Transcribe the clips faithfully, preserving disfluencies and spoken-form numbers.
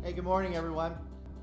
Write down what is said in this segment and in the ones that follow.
Hey, good morning, everyone.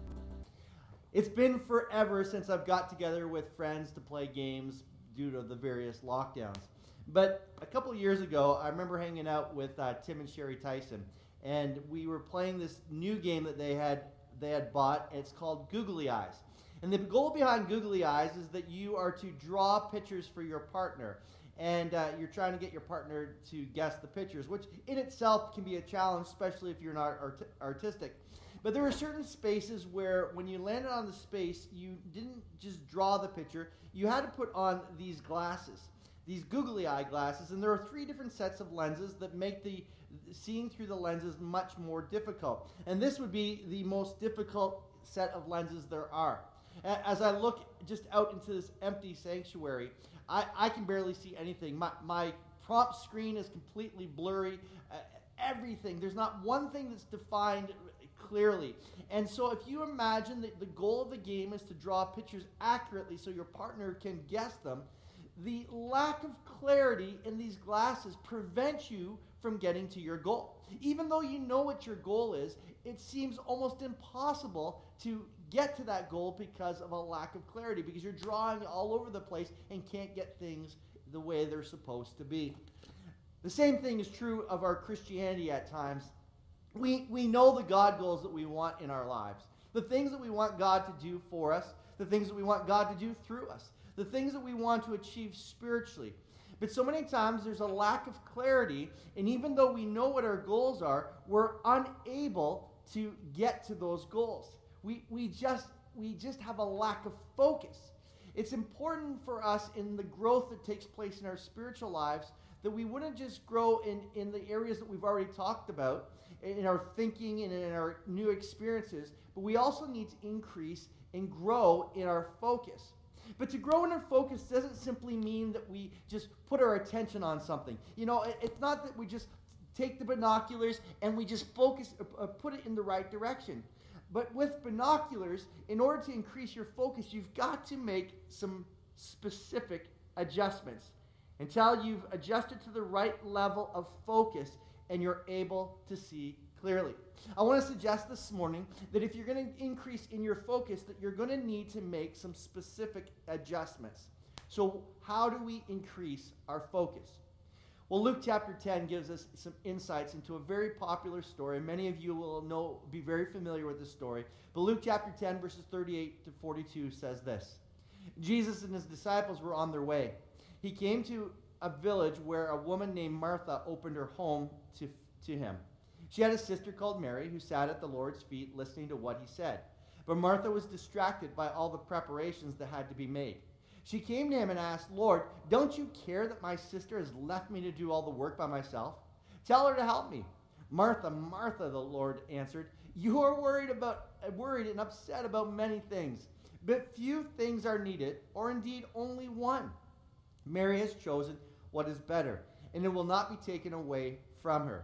It's been forever since I've got together with friends to play games due to the various lockdowns. But a couple of years ago, I remember hanging out with uh, Tim and Sherry Tyson, and we were playing this new game that they had they had bought. And it's called Googly Eyes. And the goal behind Googly Eyes is that you are to draw pictures for your partner. And uh, you're trying to get your partner to guess the pictures, which in itself can be a challenge, especially if you're not art- artistic. But there are certain spaces where when you landed on the space, you didn't just draw the picture. You had to put on these glasses, these googly eye glasses. And there are three different sets of lenses that make the seeing through the lenses much more difficult. And this would be the most difficult set of lenses there are. As I look just out into this empty sanctuary, I, I can barely see anything. My, my prompt screen is completely blurry. Uh, everything. There's not one thing that's defined clearly. And so if you imagine that the goal of the game is to draw pictures accurately so your partner can guess them, the lack of clarity in these glasses prevents you from getting to your goal. Even though you know what your goal is, it seems almost impossible to get to that goal because of a lack of clarity, because you're drawing all over the place and can't get things the way they're supposed to be. The same thing is true of our Christianity at times. We, we know the God goals that we want in our lives, the things that we want God to do for us, the things that we want God to do through us, the things that we want to achieve spiritually. But so many times there's a lack of clarity, and even though we know what our goals are, we're unable to get to those goals. We, we, just, we just have a lack of focus. It's important for us in the growth that takes place in our spiritual lives that we wouldn't just grow in, in the areas that we've already talked about, in our thinking and in our new experiences, but we also need to increase and grow in our focus. But to grow in our focus doesn't simply mean that we just put our attention on something. You know, it, it's not that we just take the binoculars and we just focus, uh, put it in the right direction. But with binoculars, in order to increase your focus, you've got to make some specific adjustments until you've adjusted to the right level of focus and you're able to see clearly. I want to suggest this morning that if you're going to increase in your focus, that you're going to need to make some specific adjustments. So how do we increase our focus? Well, Luke chapter ten gives us some insights into a very popular story. Many of you will know, be very familiar with this story. But Luke chapter ten, verses thirty-eight to forty-two says this. Jesus and his disciples were on their way. He came to a village where a woman named Martha opened her home to, to him. She had a sister called Mary who sat at the Lord's feet listening to what he said. But Martha was distracted by all the preparations that had to be made. She came to him and asked, "Lord, don't you care that my sister has left me to do all the work by myself? Tell her to help me." "Martha, Martha," the Lord answered, "you are worried about worried and upset about many things, but few things are needed, or indeed only one. Mary has chosen what is better, and it will not be taken away from her."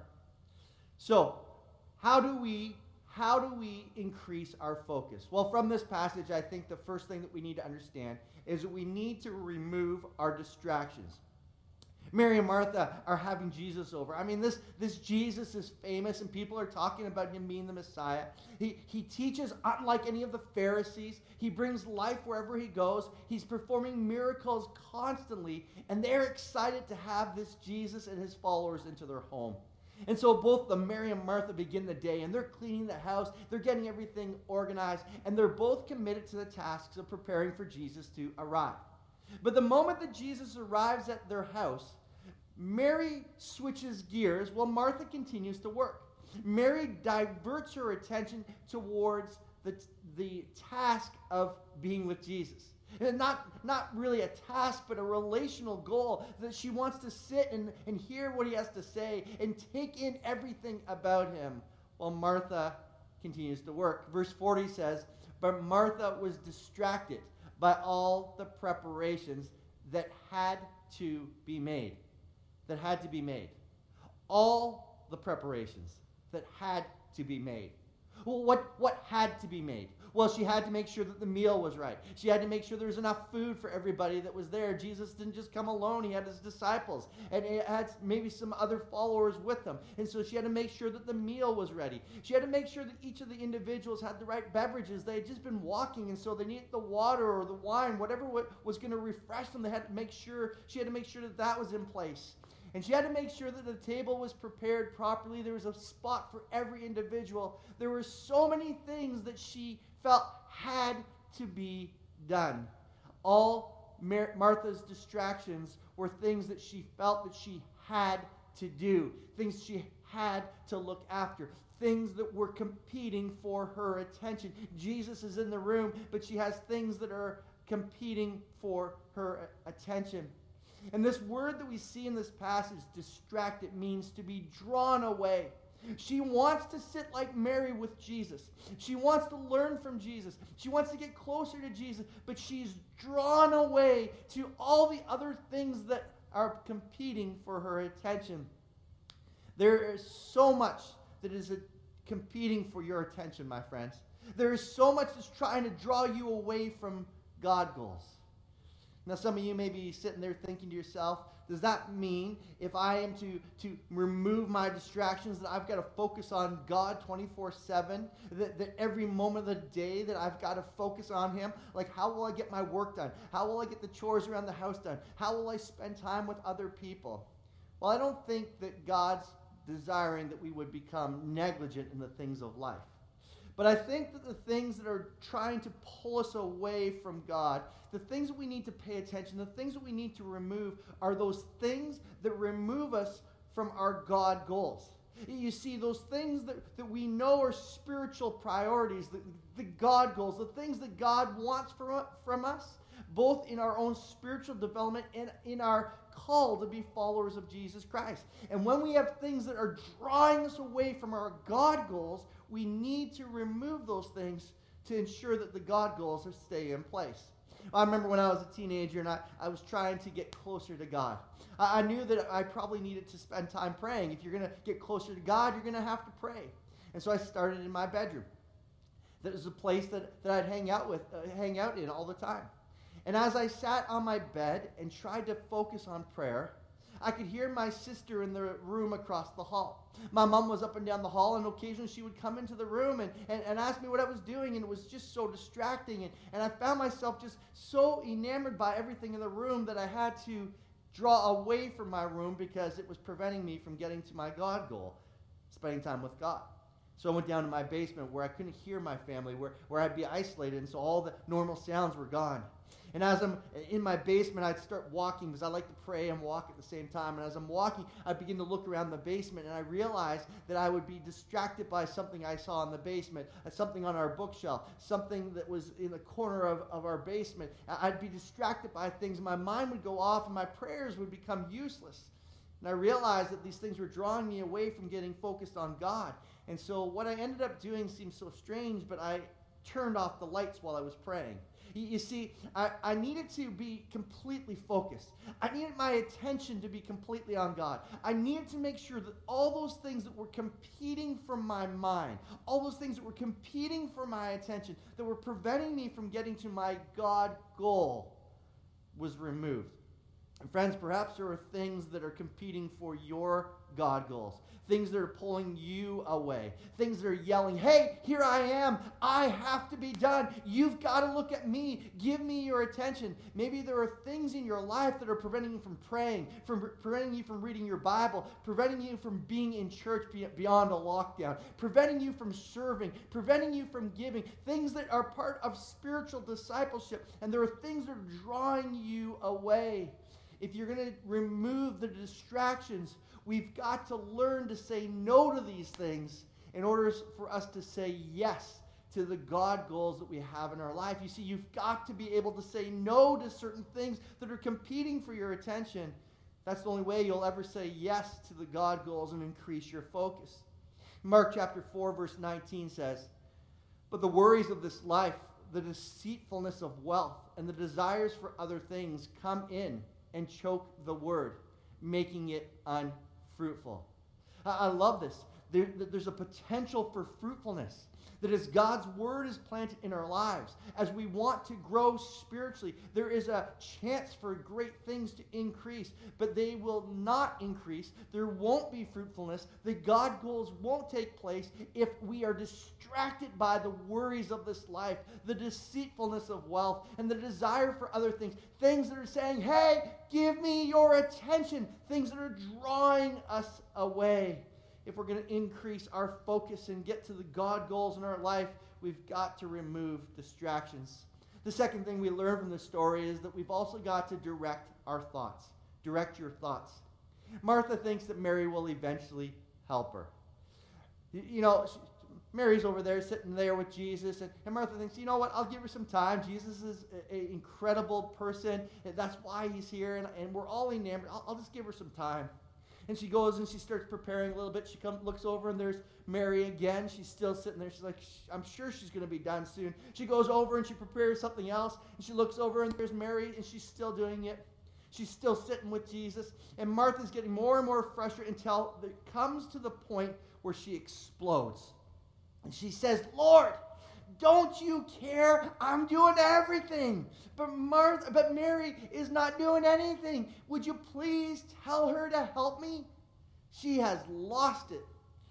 So, how do we how do we increase our focus? Well, from this passage, I think the first thing that we need to understand is that we need to remove our distractions. Mary and Martha are having Jesus over. I mean, this, this Jesus is famous, and people are talking about him being the Messiah. He, he teaches unlike any of the Pharisees. He brings life wherever he goes. He's performing miracles constantly, and they're excited to have this Jesus and his followers into their home. And so both the Mary and Martha begin the day, and they're cleaning the house, they're getting everything organized, and they're both committed to the tasks of preparing for Jesus to arrive. But the moment that Jesus arrives at their house, Mary switches gears while Martha continues to work. Mary diverts her attention towards the, the task of being with Jesus. And not, not really a task, but a relational goal, that she wants to sit and, and hear what he has to say and take in everything about him while Martha continues to work. Verse forty says, "But Martha was distracted by all the preparations that had to be made." That had to be made. All the preparations that had to be made. Well, what, what had to be made? Well, she had to make sure that the meal was right. She had to make sure there was enough food for everybody that was there. Jesus didn't just come alone. He had his disciples. And he had maybe some other followers with him. And so she had to make sure that the meal was ready. She had to make sure that each of the individuals had the right beverages. They had just been walking, and so they needed the water or the wine, whatever was going to refresh them. They had to make sure, she had to make sure that that was in place. And she had to make sure that the table was prepared properly. There was a spot for every individual. There were so many things that she felt had to be done. All Mar- Martha's distractions were things that she felt that she had to do, things she had to look after, things that were competing for her attention. Jesus is in the room, but she has things that are competing for her attention. And this word that we see in this passage, distracted, means to be drawn away. She wants to sit like Mary with Jesus. She wants to learn from Jesus. She wants to get closer to Jesus, but she's drawn away to all the other things that are competing for her attention. There is so much that is a, competing for your attention, my friends. There is so much that's trying to draw you away from God goals. Now, some of you may be sitting there thinking to yourself, does that mean if I am to, to remove my distractions that I've got to focus on God twenty-four seven? That, that every moment of the day that I've got to focus on Him? Like, how will I get my work done? How will I get the chores around the house done? How will I spend time with other people? Well, I don't think that God's desiring that we would become negligent in the things of life. But I think that the things that are trying to pull us away from God, the things that we need to pay attention, the things that we need to remove are those things that remove us from our God goals. You see, those things that, that we know are spiritual priorities, the, the God goals, the things that God wants from, from us, both in our own spiritual development and in our call to be followers of Jesus Christ. And when we have things that are drawing us away from our God goals, we need to remove those things to ensure that the God goals stay in place. I remember when I was a teenager and I, I was trying to get closer to God. I, I knew that I probably needed to spend time praying. If you're going to get closer to God, you're going to have to pray. And so I started in my bedroom. That was a place that, that I'd hang out with, uh, hang out in all the time. And as I sat on my bed and tried to focus on prayer, I could hear my sister in the room across the hall. My mom was up and down the hall, and occasionally she would come into the room and, and, and ask me what I was doing, and it was just so distracting. And, and I found myself just so enamored by everything in the room that I had to draw away from my room because it was preventing me from getting to my God goal, spending time with God. So I went down to my basement where I couldn't hear my family, where, where I'd be isolated, and so all the normal sounds were gone. And as I'm in my basement, I'd start walking because I like to pray and walk at the same time. And as I'm walking, I'd begin to look around the basement, and I realized that I would be distracted by something I saw in the basement, something on our bookshelf, something that was in the corner of, of our basement. I'd be distracted by things. My mind would go off, and my prayers would become useless. And I realized that these things were drawing me away from getting focused on God. And so what I ended up doing seems so strange, but I turned off the lights while I was praying. You see, I, I needed to be completely focused. I needed my attention to be completely on God. I needed to make sure that all those things that were competing for my mind, all those things that were competing for my attention, that were preventing me from getting to my God goal, was removed. And friends, perhaps there are things that are competing for your God goals. Things that are pulling you away. Things that are yelling, hey, here I am. I have to be done. You've got to look at me. Give me your attention. Maybe there are things in your life that are preventing you from praying, from preventing you from reading your Bible, preventing you from being in church beyond a lockdown, preventing you from serving, preventing you from giving. Things that are part of spiritual discipleship. And there are things that are drawing you away. If you're going to remove the distractions, we've got to learn to say no to these things in order for us to say yes to the God goals that we have in our life. You see, you've got to be able to say no to certain things that are competing for your attention. That's the only way you'll ever say yes to the God goals and increase your focus. Mark chapter four, verse nineteen says, "But the worries of this life, the deceitfulness of wealth, and the desires for other things come in and choke the word, making it unfruitful." I love this. there, there's a potential for fruitfulness. That as God's word is planted in our lives, as we want to grow spiritually, there is a chance for great things to increase, but they will not increase. There won't be fruitfulness. The God goals won't take place if we are distracted by the worries of this life, the deceitfulness of wealth, and the desire for other things. Things that are saying, hey, give me your attention. Things that are drawing us away. If we're going to increase our focus and get to the God goals in our life, we've got to remove distractions. The second thing we learn from this story is that we've also got to direct our thoughts. Direct your thoughts. Martha thinks that Mary will eventually help her. You know, she, Mary's over there sitting there with Jesus, and, and Martha thinks, you know what, I'll give her some time. Jesus is an incredible person. That's why he's here, and, and we're all enamored. I'll, I'll just give her some time. And she goes and she starts preparing a little bit. She comes, looks over, and there's Mary again. She's still sitting there. She's like, I'm sure she's going to be done soon. She goes over and she prepares something else. And she looks over, and there's Mary, and she's still doing it. She's still sitting with Jesus. And Martha's getting more and more frustrated until it comes to the point where she explodes. And she says, Lord, don't you care? I'm doing everything. But Martha, but Mary is not doing anything. Would you please tell her to help me? She has lost it.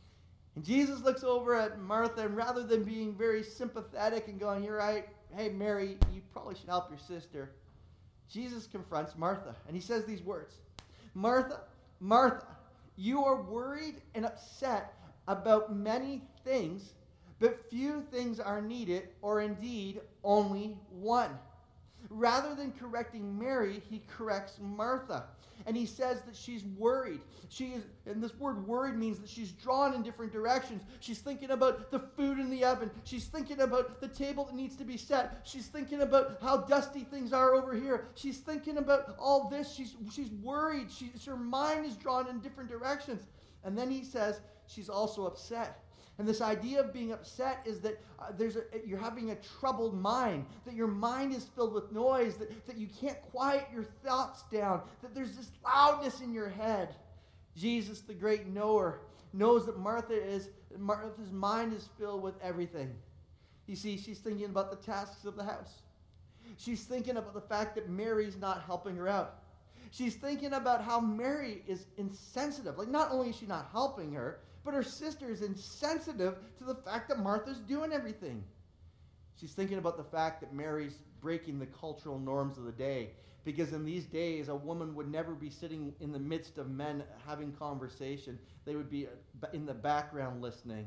And Jesus looks over at Martha, and rather than being very sympathetic and going, you're right, hey, Mary, you probably should help your sister, Jesus confronts Martha, and he says these words, Martha, Martha, you are worried and upset about many things, but few things are needed, or indeed only one. Rather than correcting Mary, he corrects Martha. And he says that she's worried. She is, and this word worried means that she's drawn in different directions. She's thinking about the food in the oven. She's thinking about the table that needs to be set. She's thinking about how dusty things are over here. She's thinking about all this. She's, she's worried. She, her mind is drawn in different directions. And then he says she's also upset. And this idea of being upset is that uh, there's a, you're having a troubled mind, that your mind is filled with noise, that, that you can't quiet your thoughts down, that there's this loudness in your head. Jesus, the great knower, knows that Martha is, Martha's mind is filled with everything. You see, she's thinking about the tasks of the house. She's thinking about the fact that Mary's not helping her out. She's thinking about how Mary is insensitive. Like, not only is she not helping her, but her sister is insensitive to the fact that Martha's doing everything. She's thinking about the fact that Mary's breaking the cultural norms of the day. Because in these days, a woman would never be sitting in the midst of men having conversation. They would be in the background listening.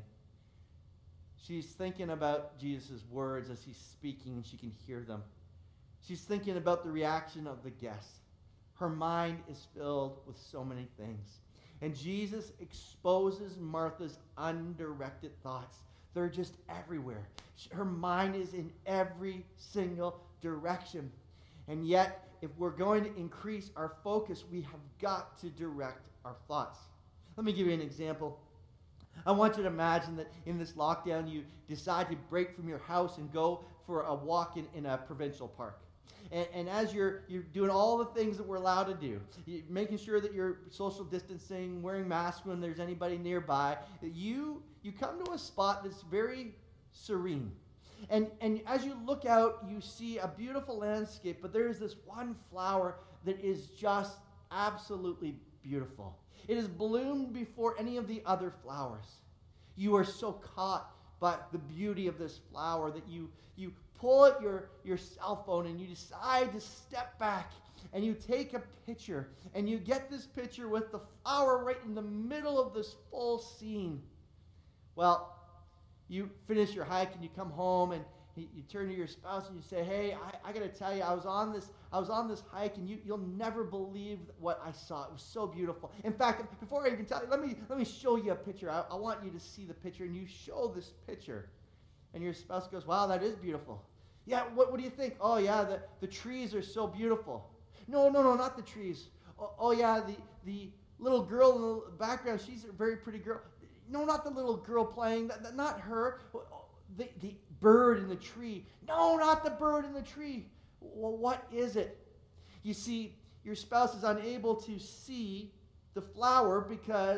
She's thinking about Jesus' words as he's speaking, and she can hear them. She's thinking about the reaction of the guests. Her mind is filled with so many things. And Jesus exposes Martha's undirected thoughts. They're just everywhere. Her mind is in every single direction. And yet, if we're going to increase our focus, we have got to direct our thoughts. Let me give you an example. I want you to imagine that in this lockdown, you decide to break from your house and go for a walk in, in a provincial park. And, and as you're you're doing all the things that we're allowed to do, you, making sure that you're social distancing, wearing masks when there's anybody nearby, you you come to a spot that's very serene. And, and as you look out, you see a beautiful landscape, but there is this one flower that is just absolutely beautiful. It has bloomed before any of the other flowers. You are so caught by the beauty of this flower that you you pull out your, your cell phone and you decide to step back and you take a picture and you get this picture with the flower right in the middle of this full scene. Well, you finish your hike and you come home and you, you turn to your spouse and you say, hey, I, I got to tell you, I was on this I was on this hike and you, you'll never believe what I saw. It was so beautiful. In fact, before I even tell you, let me, let me show you a picture. I, I want you to see the picture, and you show this picture. And your spouse goes, wow, that is beautiful. Yeah, what, what do you think? Oh, yeah, the, the trees are so beautiful. No, no, no, not the trees. Oh, oh yeah, the, the little girl in the background, she's a very pretty girl. No, not the little girl playing, that, that, not her. The, the bird in the tree. No, not the bird in the tree. Well, what is it? You see, your spouse is unable to see the flower because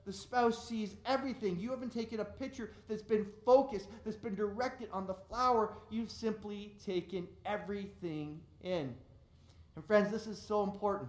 the spouse sees everything. You haven't taken a picture that's been focused, that's been directed on the flower. You've simply taken everything in. And friends, this is so important.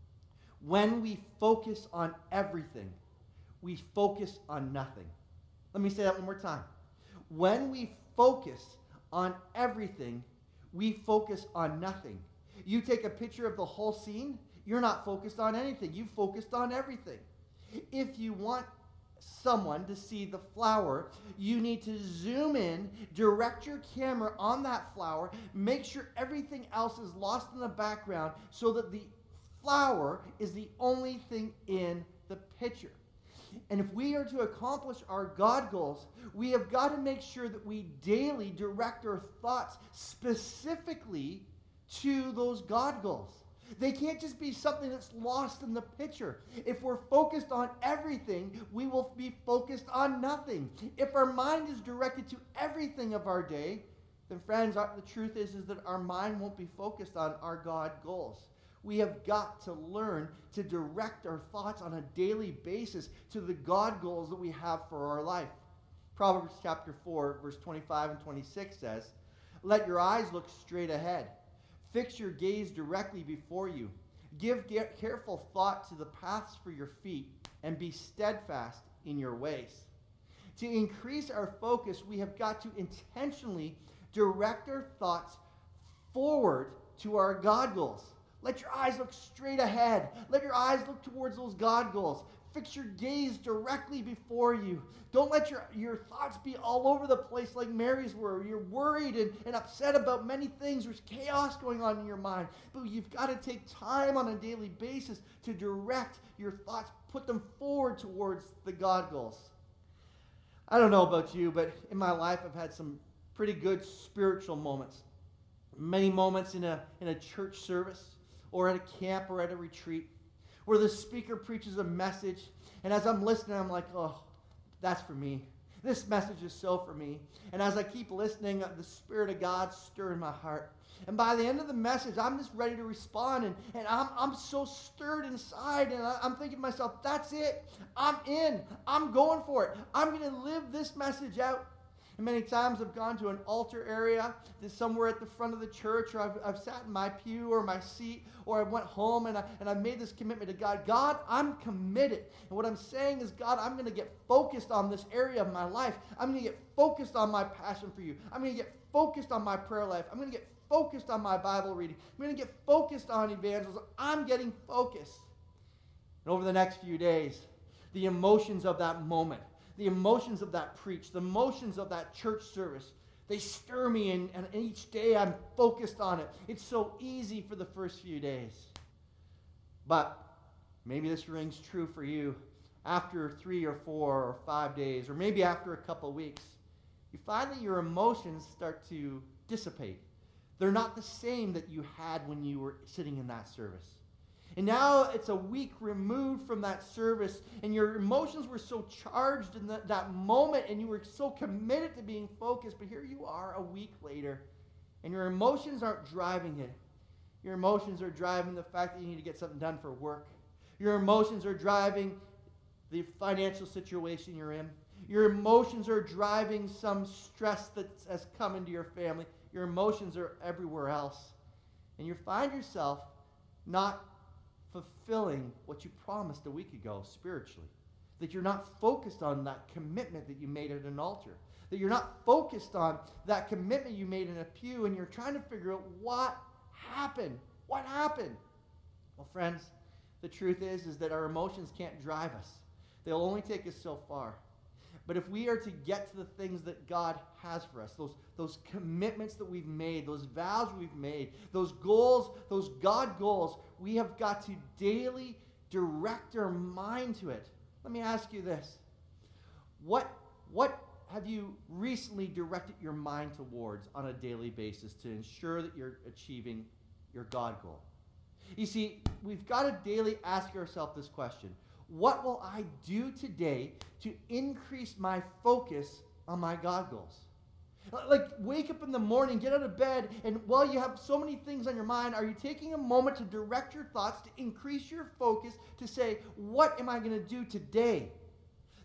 When we focus on everything, we focus on nothing. Let me say that one more time. When we focus on everything, we focus on nothing. You take a picture of the whole scene, you're not focused on anything. You focused on everything. If you want someone to see the flower, you need to zoom in, direct your camera on that flower, make sure everything else is lost in the background so that the flower is the only thing in the picture. And if we are to accomplish our God goals, we have got to make sure that we daily direct our thoughts specifically to those God goals. They can't just be something that's lost in the picture. If we're focused on everything, we will be focused on nothing. If our mind is directed to everything of our day, then friends, our, the truth is, is that our mind won't be focused on our God goals. We have got to learn to direct our thoughts on a daily basis to the God goals that we have for our life. Proverbs chapter four, verse twenty-five and twenty-six says, "Let your eyes look straight ahead. Fix your gaze directly before you. Give careful thought to the paths for your feet, and be steadfast in your ways." To increase our focus, we have got to intentionally direct our thoughts forward to our God goals. Let your eyes look straight ahead. Let your eyes look towards those God goals. Fix your gaze directly before you. Don't let your, your thoughts be all over the place like Mary's were. You're worried and, and upset about many things. There's chaos going on in your mind. But you've got to take time on a daily basis to direct your thoughts, put them forward towards the God goals. I don't know about you, but in my life I've had some pretty good spiritual moments. Many moments in a, in a church service, or at a camp, or at a retreat, where the speaker preaches a message, and as I'm listening, I'm like, oh, that's for me. This message is so for me. And as I keep listening, the Spirit of God stirred in my heart. And by the end of the message, I'm just ready to respond, and, and I'm, I'm so stirred inside, and I, I'm thinking to myself, that's it. I'm in. I'm going for it. I'm going to live this message out. And many times I've gone to an altar area, to somewhere at the front of the church, or I've, I've sat in my pew or my seat, or I went home and, I, and I've made this commitment to God. God, I'm committed. And what I'm saying is, God, I'm going to get focused on this area of my life. I'm going to get focused on my passion for you. I'm going to get focused on my prayer life. I'm going to get focused on my Bible reading. I'm going to get focused on evangelism. I'm getting focused. And over the next few days, the emotions of that moment, the emotions of that preach, the emotions of that church service, they stir me, and, and each day I'm focused on it. It's so easy for the first few days. But maybe this rings true for you after three or four or five days, or maybe after a couple weeks. You find that your emotions start to dissipate. They're not the same that you had when you were sitting in that service. And now it's a week removed from that service, and your emotions were so charged in the, that moment, and you were so committed to being focused. But here you are a week later, and your emotions aren't driving it. Your emotions are driving the fact that you need to get something done for work. Your emotions are driving the financial situation you're in. Your emotions are driving some stress that has come into your family. Your emotions are everywhere else. And you find yourself not fulfilling what you promised a week ago spiritually. That you're not focused on that commitment that you made at an altar. That you're not focused on that commitment you made in a pew, and you're trying to figure out what happened. What happened? Well, friends, the truth is, is that our emotions can't drive us. They'll only take us so far. But if we are to get to the things that God has for us, those, those commitments that we've made, those vows we've made, those goals, those God goals, we have got to daily direct our mind to it. Let me ask you this. What, what have you recently directed your mind towards on a daily basis to ensure that you're achieving your God goal? You see, we've got to daily ask ourselves this question. What will I do today to increase my focus on my God goals? Like, wake up in the morning, get out of bed, and while you have so many things on your mind, are you taking a moment to direct your thoughts, to increase your focus, to say, what am I going to do today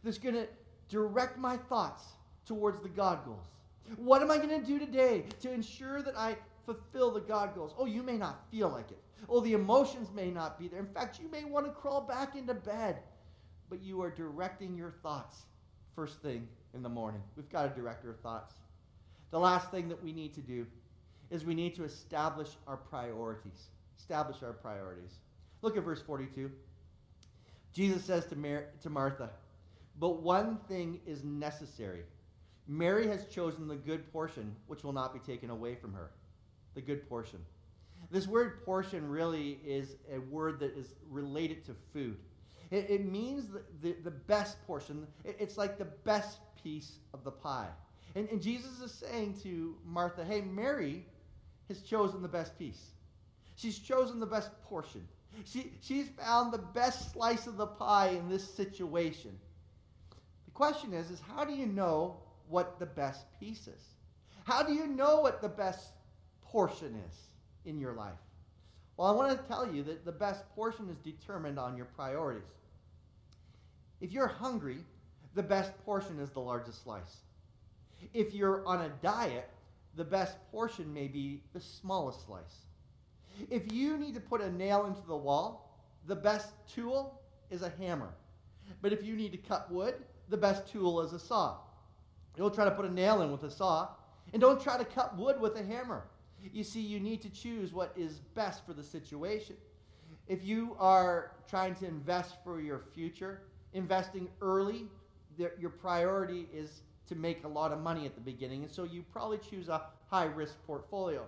that's going to direct my thoughts towards the God goals. What am I going to do today to ensure that I fulfill the God goals? Oh, you may not feel like it. Oh, the emotions may not be there. In fact, you may want to crawl back into bed. But you are directing your thoughts first thing in the morning. We've got to direct our thoughts. The last thing that we need to do is we need to establish our priorities. Establish our priorities. Look at verse forty-two. Jesus says to, Mar- to Martha, "But one thing is necessary. Mary has chosen the good portion, which will not be taken away from her." The good portion. This word portion really is a word that is related to food. It, it means the, the, the best portion. It, it's like the best piece of the pie. And, and Jesus is saying to Martha, hey, Mary has chosen the best piece. She's chosen the best portion. She, she's found the best slice of the pie in this situation. The question is, is how do you know what the best piece is? How do you know what the best portion is in your life? Well, I want to tell you that the best portion is determined on your priorities. If you're hungry, the best portion is the largest slice. If you're on a diet, the best portion may be the smallest slice. If you need to put a nail into the wall, the best tool is a hammer. But if you need to cut wood, the best tool is a saw. Don't try to put a nail in with a saw, and don't try to cut wood with a hammer. You see, you need to choose what is best for the situation. If you are trying to invest for your future, investing early, your priority is to make a lot of money at the beginning, and so you probably choose a high-risk portfolio.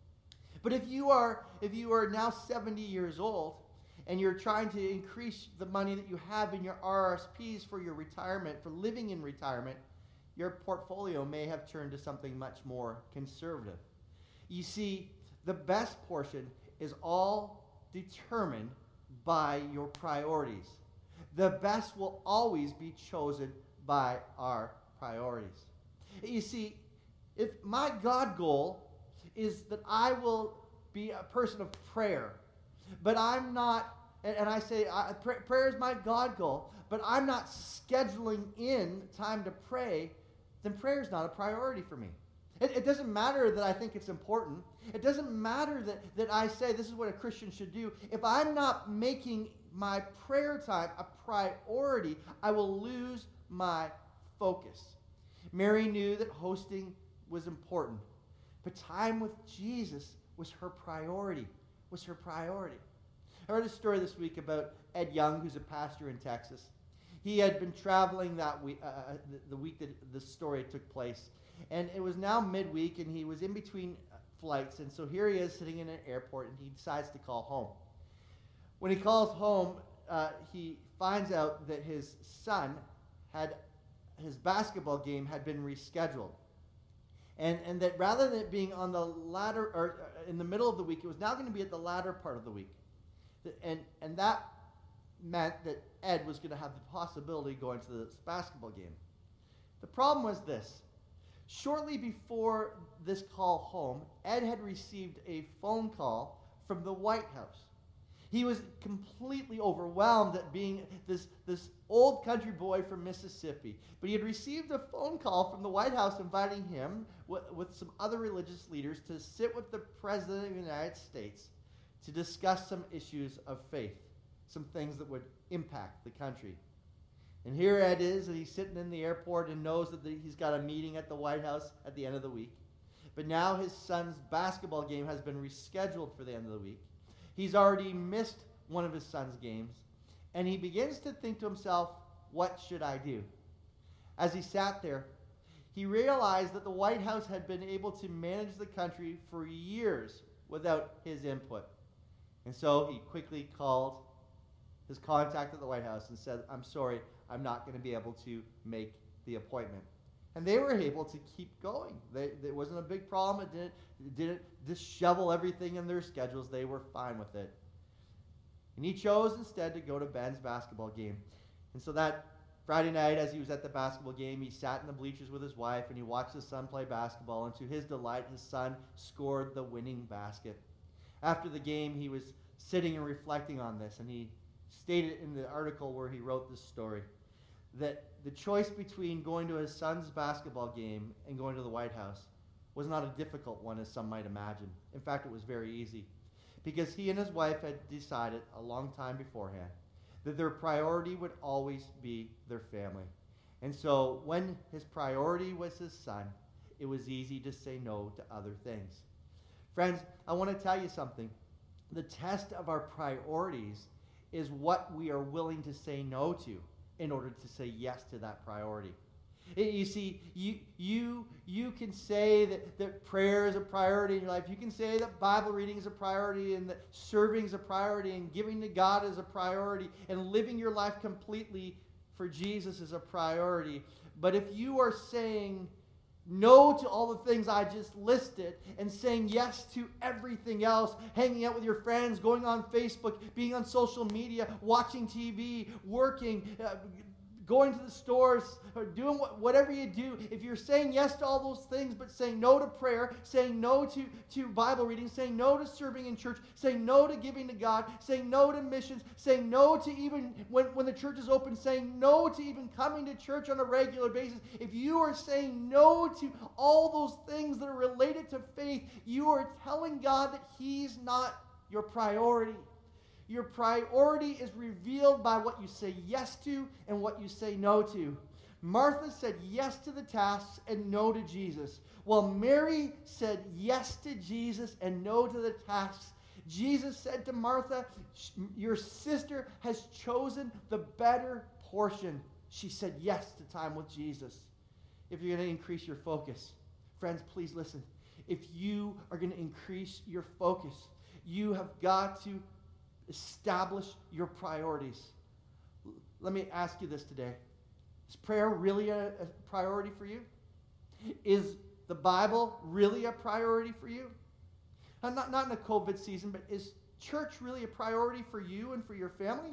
But if you are if you are now seventy years old and you're trying to increase the money that you have in your R S Ps for your retirement, for living in retirement, your portfolio may have turned to something much more conservative. You see, the best portion is all determined by your priorities. The best will always be chosen by our priorities. You see, if my God goal is that I will be a person of prayer, but I'm not, and, and I say I, pray, prayer is my God goal, but I'm not scheduling in time to pray, then prayer is not a priority for me. It, it doesn't matter that I think it's important. It doesn't matter that, that I say this is what a Christian should do. If I'm not making my prayer time a priority, I will lose my focus. Mary knew that hosting was important, but time with Jesus was her priority, was her priority. I read a story this week about Ed Young, who's a pastor in Texas. He had been traveling that week, uh, the, the week that this story took place, and it was now midweek, and he was in between flights, and so here he is sitting in an airport, and he decides to call home. When he calls home, uh, he finds out that his son had, his basketball game had been rescheduled. And, and that rather than it being on the latter, or in the middle of the week, it was now going to be at the latter part of the week. And, and that meant that Ed was going to have the possibility of going to this basketball game. The problem was this. Shortly before this call home, Ed had received a phone call from the White House. He was completely overwhelmed at being this, this old country boy from Mississippi. But he had received a phone call from the White House inviting him with, with some other religious leaders to sit with the President of the United States to discuss some issues of faith, some things that would impact the country. And here Ed is, and he's sitting in the airport and knows that the, he's got a meeting at the White House at the end of the week. But now his son's basketball game has been rescheduled for the end of the week. He's already missed one of his son's games, and he begins to think to himself, what should I do? As he sat there, he realized that the White House had been able to manage the country for years without his input. And so he quickly called his contact at the White House and said, I'm sorry, I'm not going to be able to make the appointment. And they were able to keep going. They, it wasn't a big problem. It didn't, it didn't dishevel everything in their schedules. They were fine with it. And he chose instead to go to Ben's basketball game. And so that Friday night, as he was at the basketball game, he sat in the bleachers with his wife, and he watched his son play basketball. And to his delight, his son scored the winning basket. After the game, he was sitting and reflecting on this, and he stated in the article where he wrote this story that the choice between going to his son's basketball game and going to the White House was not a difficult one, as some might imagine. In fact, it was very easy, because he and his wife had decided a long time beforehand that their priority would always be their family. And so when his priority was his son, it was easy to say no to other things. Friends, I want to tell you something. The test of our priorities is what we are willing to say no to in order to say yes to that priority. You see, you, you, you can say that, that prayer is a priority in your life. You can say that Bible reading is a priority, and that serving is a priority, and giving to God is a priority, and living your life completely for Jesus is a priority. But if you are saying no to all the things I just listed and saying yes to everything else, hanging out with your friends, going on Facebook, being on social media, watching T V, working, uh, going to the stores, or doing what, whatever you do, if you're saying yes to all those things but saying no to prayer, saying no to, to Bible reading, saying no to serving in church, saying no to giving to God, saying no to missions, saying no to even when, when the church is open, saying no to even coming to church on a regular basis, if you are saying no to all those things that are related to faith, you are telling God that He's not your priority. Your priority is revealed by what you say yes to and what you say no to. Martha said yes to the tasks and no to Jesus, while Mary said yes to Jesus and no to the tasks. Jesus said to Martha, your sister has chosen the better portion. She said yes to time with Jesus. If you're going to increase your focus, friends, please listen. If you are going to increase your focus, you have got to establish your priorities. Let me ask you this today. Is prayer really a, a priority for you? Is the Bible really a priority for you? Now, not, not in a COVID season, but is church really a priority for you and for your family?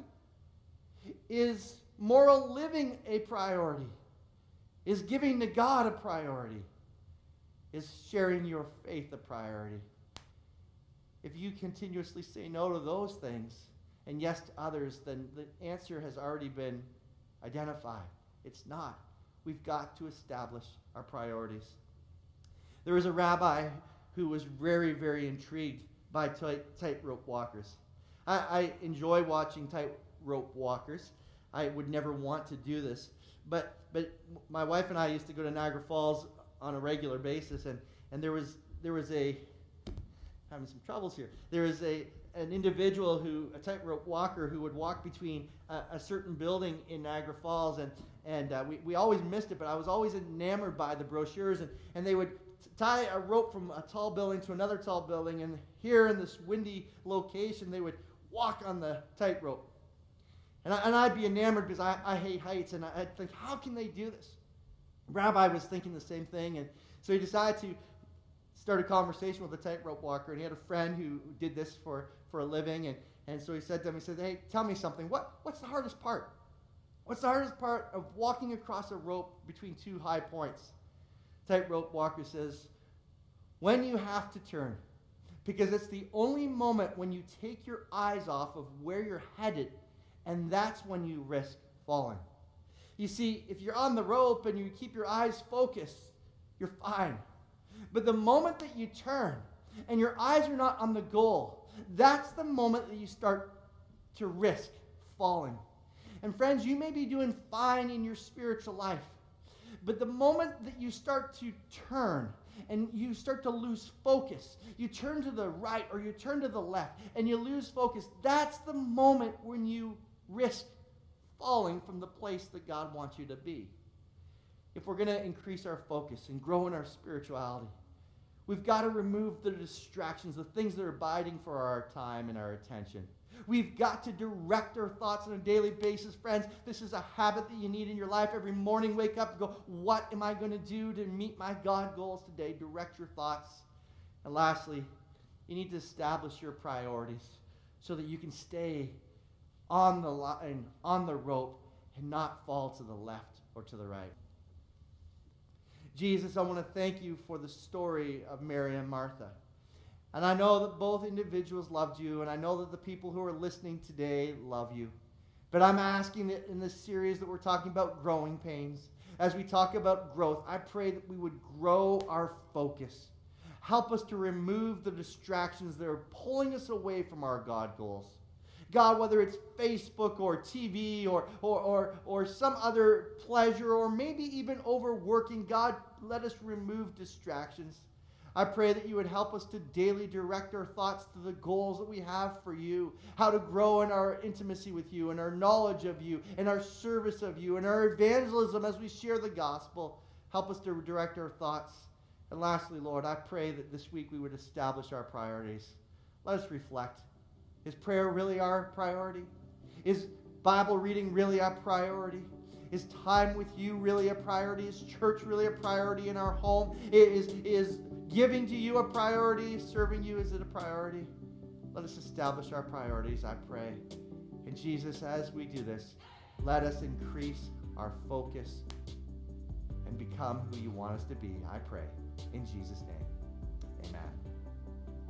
Is moral living a priority? Is giving to God a priority? Is sharing your faith a priority? If you continuously say no to those things and yes to others, then the answer has already been identified. It's not. We've got to establish our priorities. There was a rabbi who was very, very intrigued by tight, tightrope walkers. I, I enjoy watching tightrope walkers. I would never want to do this. But but my wife and I used to go to Niagara Falls on a regular basis, and, and there was there was a having some troubles here. There is a an individual who, a tightrope walker, who would walk between a, a certain building in Niagara Falls, and and uh, we, we always missed it, but I was always enamored by the brochures, and, and they would t- tie a rope from a tall building to another tall building, and here in this windy location, they would walk on the tightrope. And, I, and I'd be enamored because I, I hate heights, and I'd think, how can they do this? Rabbi was thinking the same thing, and so he decided to start a conversation with a tightrope walker, and he had a friend who did this for, for a living, and, and so he said to him, he said, hey, tell me something. What, what's the hardest part? What's the hardest part of walking across a rope between two high points? Tightrope walker says, when you have to turn, because it's the only moment when you take your eyes off of where you're headed, and that's when you risk falling. You see, if you're on the rope and you keep your eyes focused, you're fine. But the moment that you turn and your eyes are not on the goal, that's the moment that you start to risk falling. And friends, you may be doing fine in your spiritual life, but the moment that you start to turn and you start to lose focus, you turn to the right or you turn to the left and you lose focus, that's the moment when you risk falling from the place that God wants you to be. If we're going to increase our focus and grow in our spirituality, we've got to remove the distractions, the things that are biting for our time and our attention. We've got to direct our thoughts on a daily basis, friends. This is a habit that you need in your life. Every morning, wake up and go, what am I going to do to meet my God goals today? Direct your thoughts. And lastly, you need to establish your priorities so that you can stay on the line, on the rope, and not fall to the left or to the right. Jesus, I want to thank you for the story of Mary and Martha. And I know that both individuals loved you, and I know that the people who are listening today love you. But I'm asking that in this series that we're talking about growing pains, as we talk about growth, I pray that we would grow our focus. Help us to remove the distractions that are pulling us away from our God goals. God, whether it's Facebook or T V or, or, or, or some other pleasure or maybe even overworking, God, let us remove distractions. I pray that you would help us to daily direct our thoughts to the goals that we have for you, how to grow in our intimacy with you and our knowledge of you and our service of you and our evangelism as we share the gospel. Help us to direct our thoughts. And lastly, Lord, I pray that this week we would establish our priorities. Let us reflect. Is prayer really our priority? Is Bible reading really our priority? Is time with you really a priority? Is church really a priority in our home? Is, is giving to you a priority? Serving you, is it a priority? Let us establish our priorities, I pray. And Jesus, as we do this, let us increase our focus and become who you want us to be, I pray. In Jesus' name, amen.